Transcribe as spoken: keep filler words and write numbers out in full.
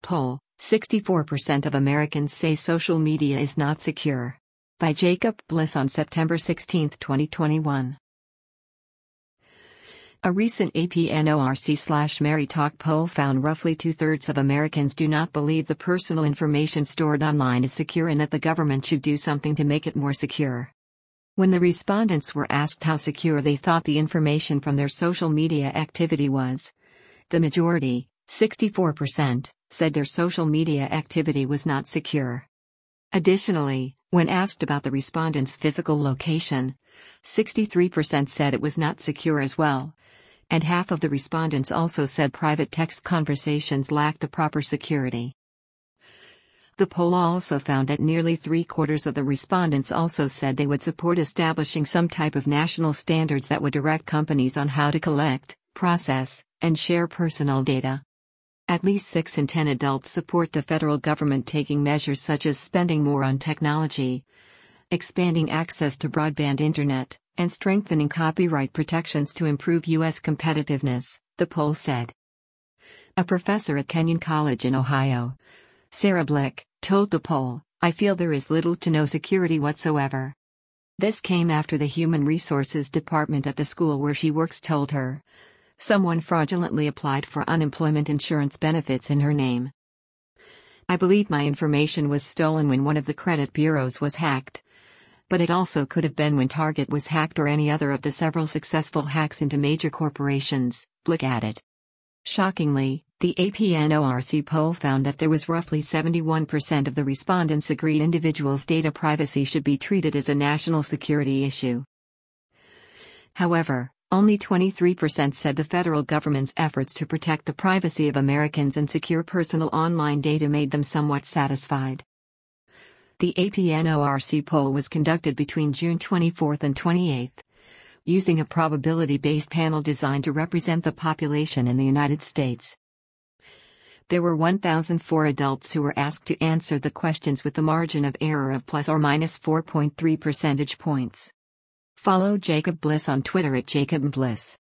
Poll: sixty-four percent of Americans say social media is not secure. By Jacob Bliss on September sixteenth, twenty twenty-one. A recent A P N O R C slash Mary Talk poll found roughly two-thirds of Americans do not believe the personal information stored online is secure and that the government should do something to make it more secure. When the respondents were asked how secure they thought the information from their social media activity was, the majority, sixty-four percent, said their social media activity was not secure. Additionally, when asked about the respondents' physical location, sixty-three percent said it was not secure as well, and half of the respondents also said private text conversations lacked the proper security. The poll also found that nearly three-quarters of the respondents also said they would support establishing some type of national standards that would direct companies on how to collect, process, and share personal data. At least six in ten adults support the federal government taking measures such as spending more on technology, expanding access to broadband internet, and strengthening copyright protections to improve U S competitiveness, the poll said. A professor at Kenyon College in Ohio, Sarah Blick, told the poll, "I feel there is little to no security whatsoever." This came after the Human Resources Department at the school where she works told her someone fraudulently applied for unemployment insurance benefits in her name. "I believe my information was stolen when one of the credit bureaus was hacked. But it also could have been when Target was hacked or any other of the several successful hacks into major corporations," Blick added. Shockingly, the A P N O R C poll found that there was roughly seventy-one percent of the respondents agreed individuals' data privacy should be treated as a national security issue. However, only twenty-three percent said the federal government's efforts to protect the privacy of Americans and secure personal online data made them somewhat satisfied. The A P N O R C poll was conducted between June twenty-fourth and twenty-eighth, using a probability-based panel designed to represent the population in the United States. There were one thousand four adults who were asked to answer the questions with the margin of error of plus or minus four point three percentage points. Follow Jacob Bliss on Twitter at Jacob Bliss.